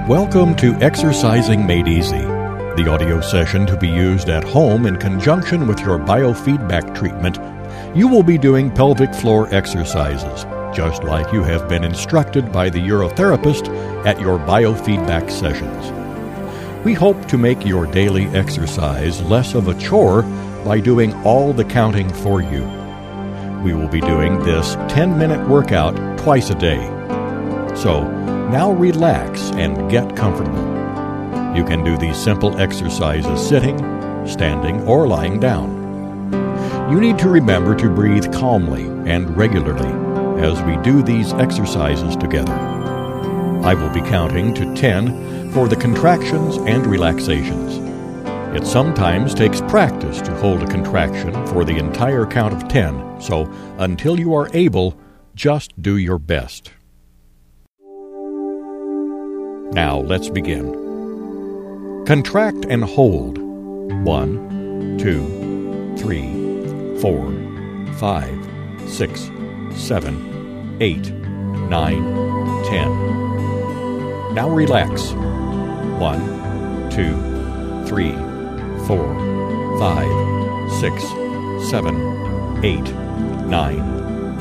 Welcome to Exercising Made Easy, the audio session to be used at home in conjunction with your biofeedback treatment. You will be doing pelvic floor exercises, just like you have been instructed by the urotherapist at your biofeedback sessions. We hope to make your daily exercise less of a chore by doing all the counting for you. We will be doing this 10-minute workout twice a day. So, now relax and get comfortable. You can do these simple exercises sitting, standing, or lying down. You need to remember to breathe calmly and regularly as we do these exercises together. I will be counting to 10 for the contractions and relaxations. It sometimes takes practice to hold a contraction for the entire count of 10, so until you are able, just do your best. Now let's begin. Contract and hold. 1, 2, 3, 4, 5, 6, 7, 8, 9, 10. Now relax. 1, 2, 3, 4, 5, 6, 7, 8, 9,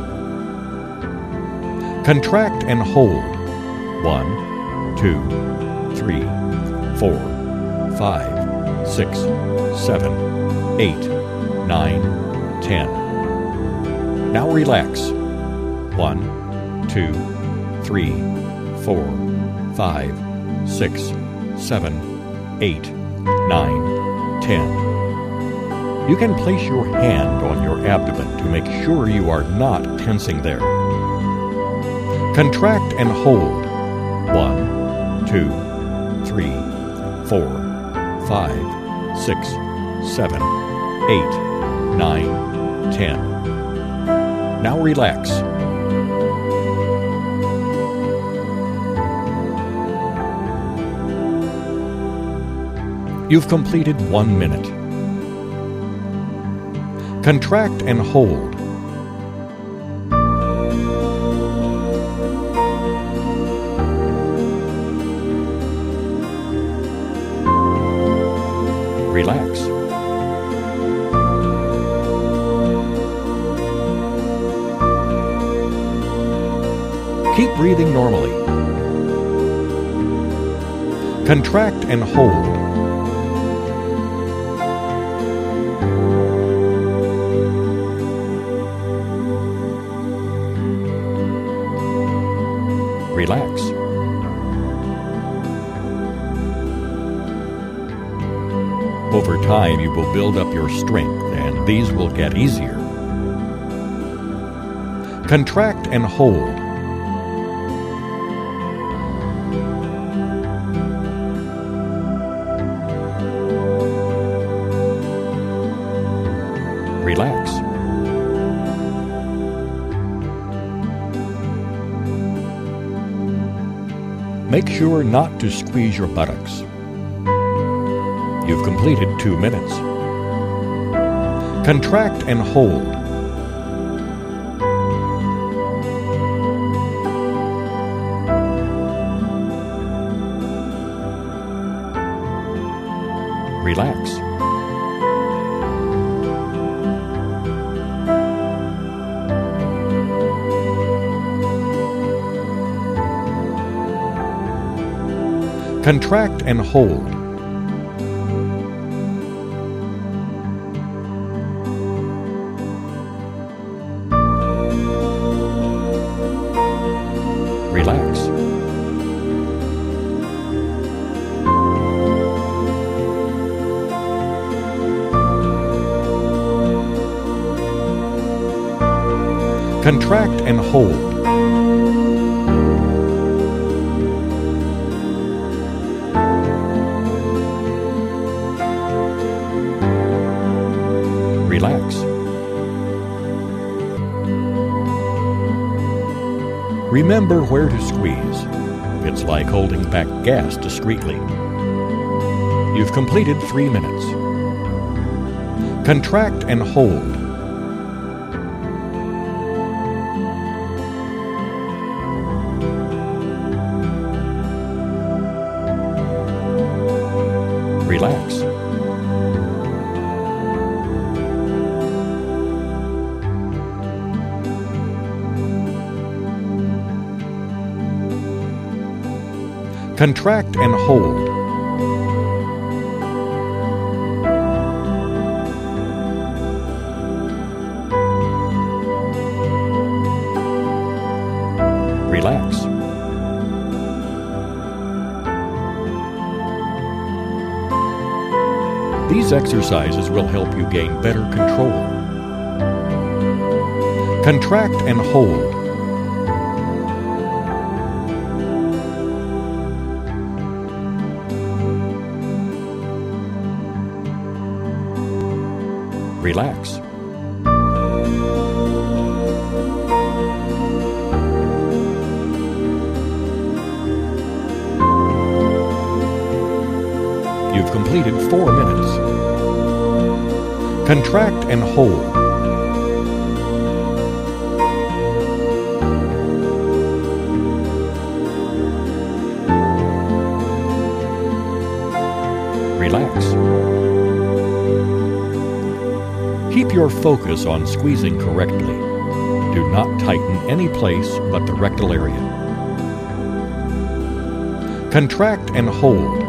10. Contract and hold. 1, 2, 3, 4, 5, 6, 7, 8, 9, 10. Now relax. 1, 2, 3, 4, 5, 6, 7, 8, 9, 10. You can place your hand on your abdomen to make sure you are not tensing there. Contract and hold. 1, 2, 3, 4, 5, 6, 7, 8, 9, 10. Now relax. You've completed 1 minute. Contract and hold. Relax. Keep breathing normally. Contract and hold. Relax. Over time, you will build up your strength, and these will get easier. Contract and hold. Relax. Make sure not to squeeze your buttocks. You've completed 2 minutes. Contract and hold. Relax. Contract and hold. Relax. Contract and hold. Relax. Remember where to squeeze. It's like holding back gas discreetly. You've completed 3 minutes. Contract and hold. Contract and hold. Relax. These exercises will help you gain better control. Contract and hold. Relax. You've completed 4 minutes. Contract and hold. Relax. Keep your focus on squeezing correctly. Do not tighten any place but the rectal area. Contract and hold.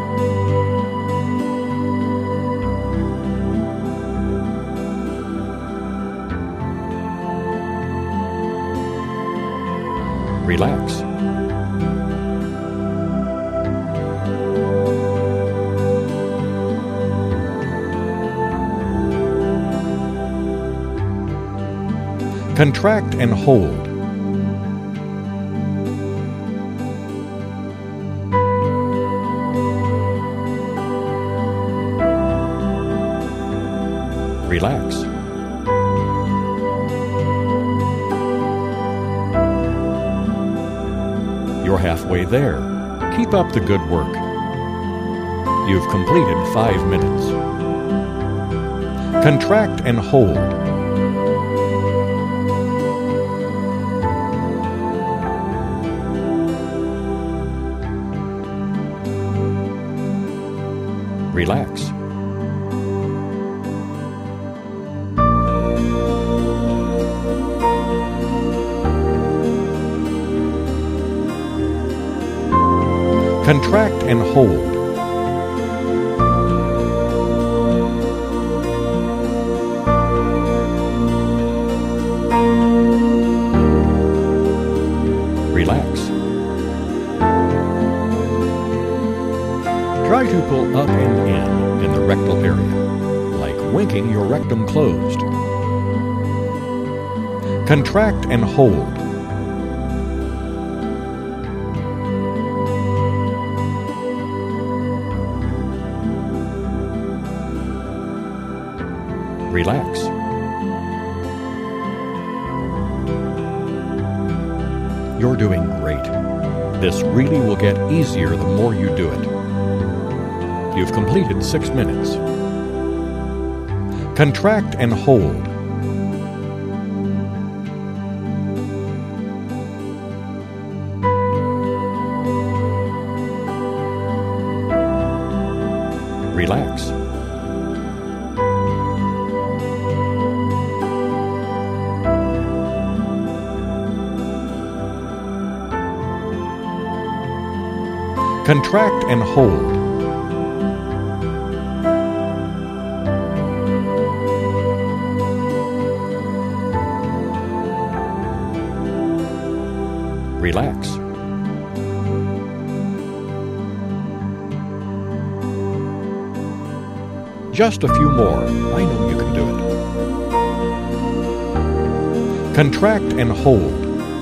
Relax. Contract and hold. Relax. You're halfway there. Keep up the good work. You've completed 5 minutes. Contract and hold. Relax. Contract and hold. Relax. Try to pull up and in the rectal area, like winking your rectum closed. Contract and hold. Relax. You're doing great. This really will get easier the more you do it. You've completed 6 minutes. Contract and hold. Relax. Contract and hold. Relax. Just a few more. I know you can do it. Contract and hold.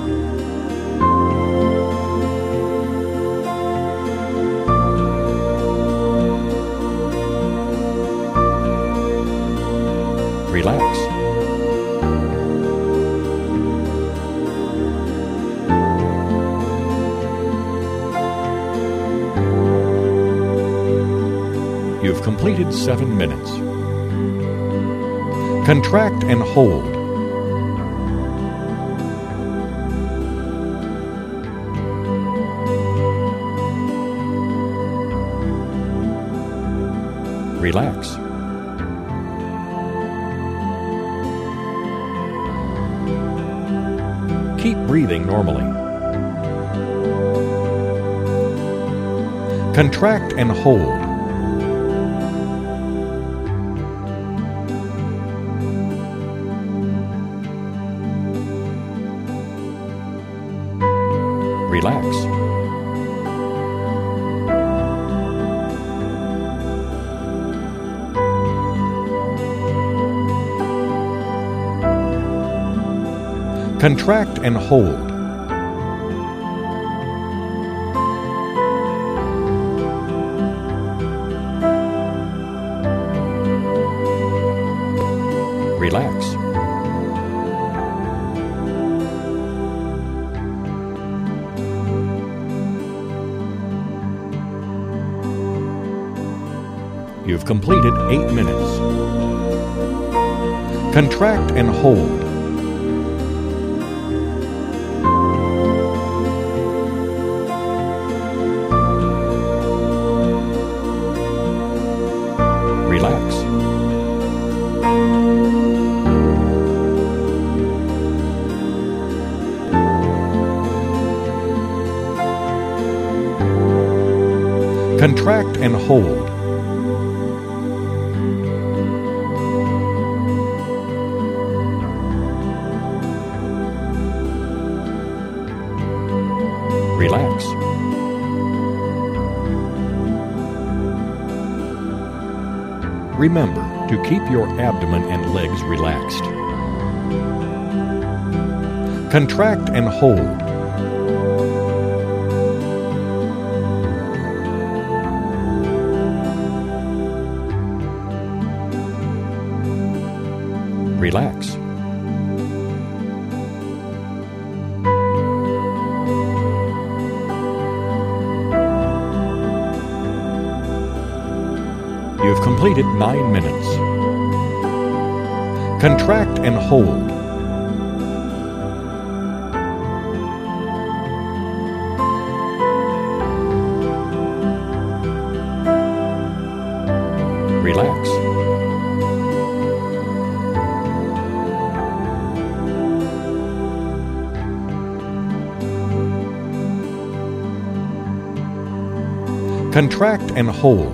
Relax. You've completed 7 minutes. Contract and hold. Relax. Keep breathing normally. Contract and hold. Relax. Contract and hold. Relax. You've completed 8 minutes. Contract and hold. Relax. Contract and hold. Relax. Remember to keep your abdomen and legs relaxed. Contract and hold. Relax. You've completed 9 minutes. Contract and hold. Relax. Contract and hold.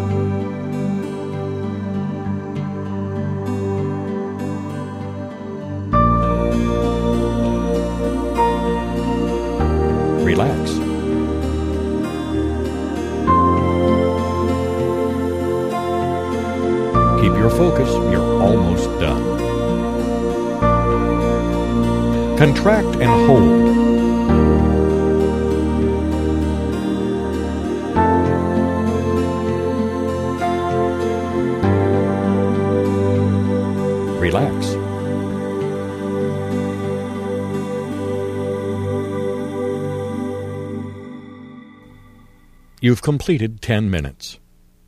Relax. Keep your focus. You're almost done. Contract and hold. Relax. You've completed 10 minutes.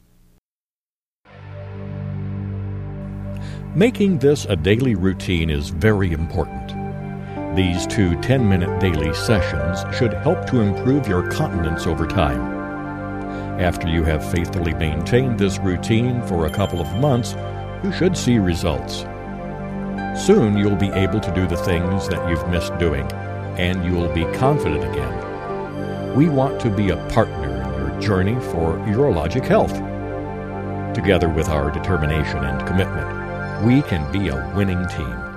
Making this a daily routine is very important. These 2 10-minute daily sessions should help to improve your continence over time. After you have faithfully maintained this routine for a couple of months, you should see results. Soon you'll be able to do the things that you've missed doing, and you'll be confident again. We want to be a partner in your journey for urologic health. Together with our determination and commitment, we can be a winning team.